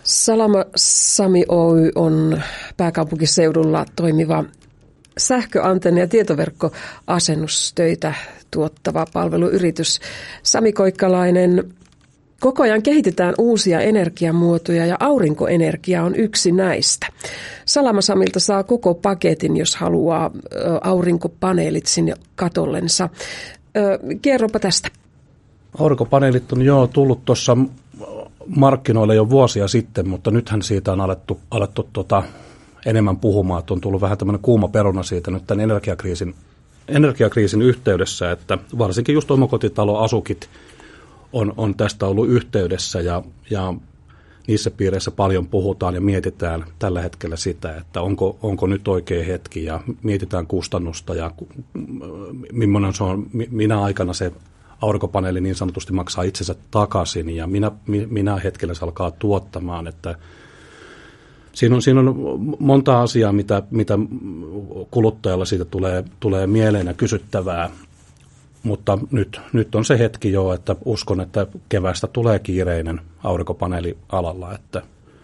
Salama Sami Oy on pääkaupunkiseudulla toimiva sähköantenni- ja tietoverkkoasennustöitä tuottava palveluyritys. Sami Koikkalainen, koko ajan kehitetään uusia energiamuotoja ja aurinkoenergia on yksi näistä. Salama Samilta saa koko paketin, jos haluaa aurinkopaneelit sinne katollensa. Kerropa tästä. Aurinkopaneelit on tullut tuossa markkinoille jo vuosia sitten, mutta nythän siitä on alettu enemmän puhumaan, että on tullut vähän tämmöinen kuuma peruna siitä nyt tämän energiakriisin yhteydessä, että varsinkin just omakotitaloasukit on tästä ollut yhteydessä ja niissä piireissä paljon puhutaan ja mietitään tällä hetkellä sitä, että onko nyt oikea hetki ja mietitään kustannusta ja millainen se on, minä aikana se aurinkopaneeli niin sanotusti maksaa itsensä takaisin ja minä hetkellä se alkaa tuottamaan, että siinä on monta asiaa, mitä kuluttajalla siitä tulee mieleen ja kysyttävää, mutta nyt on se hetki jo, että uskon, että keväästä tulee kiireinen aurinkopaneelialalla, että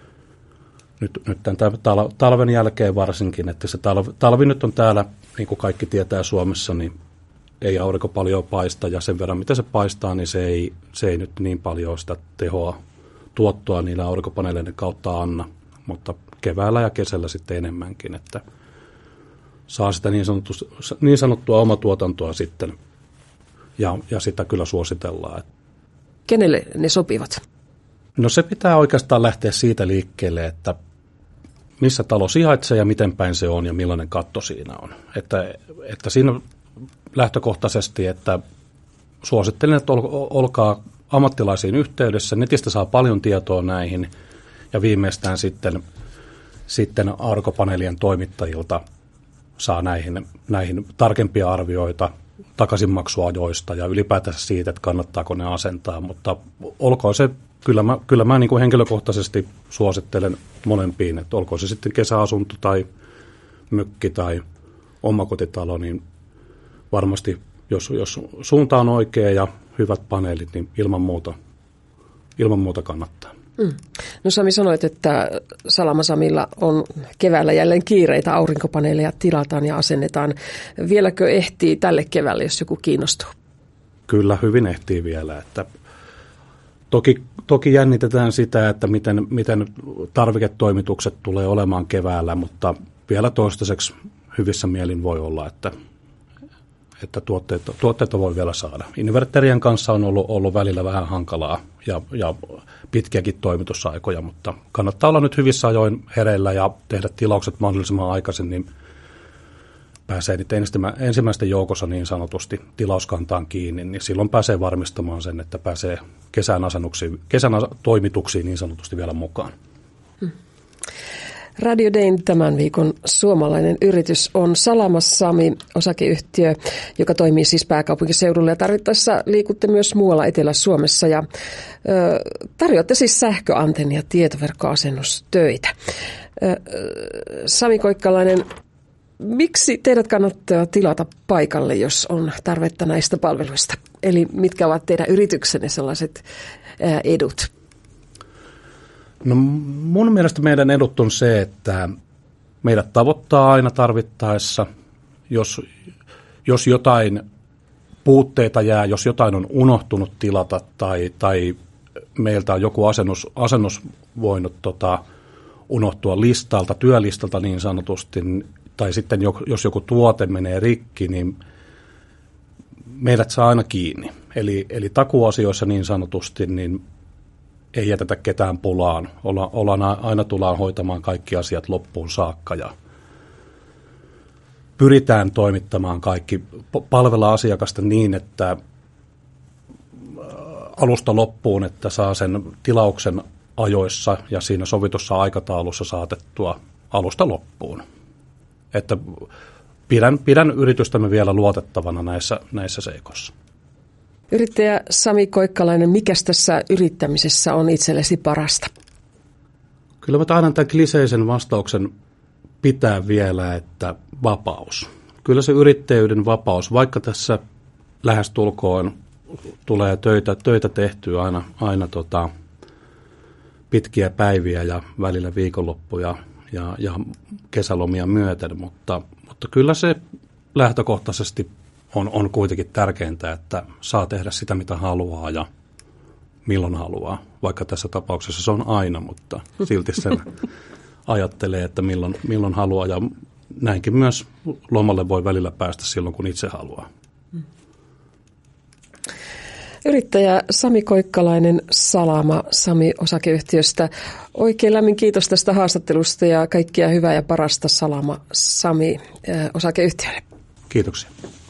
nyt tämän talven jälkeen varsinkin, että se talvi nyt on täällä, niin kuin kaikki tietää Suomessa, niin ei aurinko paljon paista ja sen verran mitä se paistaa, niin se ei nyt niin paljon sitä tuottoa niillä aurinkopaneeleiden kautta anna, mutta keväällä ja kesällä sitten enemmänkin, että saa sitä niin sanottua omatuotantoa sitten ja sitä kyllä suositellaan. Kenelle ne sopivat? No se pitää oikeastaan lähteä siitä liikkeelle, että missä talo sijaitsee ja miten päin se on ja millainen katto siinä on. Että siinä lähtökohtaisesti, että suosittelen, että olkaa ammattilaisiin yhteydessä. Netistä saa paljon tietoa näihin ja viimeistään sitten aurinkopaneelien toimittajilta saa näihin tarkempia arvioita takaisinmaksuajoista ja ylipäätään siitä, että kannattaako ne asentaa. Mutta olkoon se, kyllä mä niin kuin henkilökohtaisesti suosittelen molempiin, että olkoon se sitten kesäasunto tai mökki tai omakotitalo, niin varmasti, jos suunta on oikea ja hyvät paneelit, niin ilman muuta kannattaa. No Sami, sanoit, että Salama Samilla on keväällä jälleen kiireitä, aurinkopaneeleja tilataan ja asennetaan. Vieläkö ehtii tälle keväälle, jos joku kiinnostuu? Kyllä, hyvin ehtii vielä. Että toki jännitetään sitä, että miten tarviketoimitukset tulee olemaan keväällä, mutta vielä toistaiseksi hyvissä mielin voi olla, että tuotteita voi vielä saada. Inverterien kanssa on ollut välillä vähän hankalaa ja pitkiäkin toimitusaikoja, mutta kannattaa olla nyt hyvissä ajoin hereillä ja tehdä tilaukset mahdollisimman aikaisin, niin pääsee niitä ensimmäisten joukossa niin sanotusti tilauskantaan kiinni, niin silloin pääsee varmistamaan sen, että pääsee kesän toimituksiin niin sanotusti vielä mukaan. Radio Dayn tämän viikon suomalainen yritys on Salama Sami osakeyhtiö, joka toimii siis pääkaupunkiseudulla ja tarvittaessa liikutte myös muualla Etelä-Suomessa ja tarjoatte siis sähköantenni- ja tietoverkkoasennustöitä. Sami Koikkalainen, miksi teidät kannattaa tilata paikalle, jos on tarvetta näistä palveluista? Eli mitkä ovat teidän yrityksenne sellaiset edut? No mun mielestä meidän edut on se, että meidät tavoittaa aina tarvittaessa, jos jotain puutteita jää, jos jotain on unohtunut tilata tai meiltä on joku asennus voinut unohtua työlistalta niin sanotusti, tai sitten jos joku tuote menee rikki, niin meidät saa aina kiinni. Eli takuasioissa niin sanotusti, niin ei jätetä ketään pulaan. Aina tullaan hoitamaan kaikki asiat loppuun saakka ja pyritään toimittamaan kaikki, palvella asiakasta niin, että alusta loppuun, että saa sen tilauksen ajoissa ja siinä sovitussa aikataulussa saatettua alusta loppuun. Että pidän yritystämme vielä luotettavana näissä seikoissa. Yrittäjä Sami Koikkalainen, mikäs tässä yrittämisessä on itsellesi parasta? Kyllä mä taidan tämän kliseisen vastauksen pitää vielä, että vapaus. Kyllä se yrittäjyyden vapaus, vaikka tässä lähestulkoon tulee töitä tehtyä aina pitkiä päiviä ja välillä viikonloppuja ja kesälomia myöten, mutta kyllä se lähtökohtaisesti on kuitenkin tärkeintä, että saa tehdä sitä, mitä haluaa ja milloin haluaa. Vaikka tässä tapauksessa se on aina, mutta silti sen ajattelee, että milloin haluaa. Ja näinkin myös lomalle voi välillä päästä silloin, kun itse haluaa. Yrittäjä Sami Koikkalainen Salama Sami-osakeyhtiöstä. Oikein lämmin kiitos tästä haastattelusta ja kaikkia hyvää ja parasta Salama Sami-osakeyhtiölle. Kiitoksia.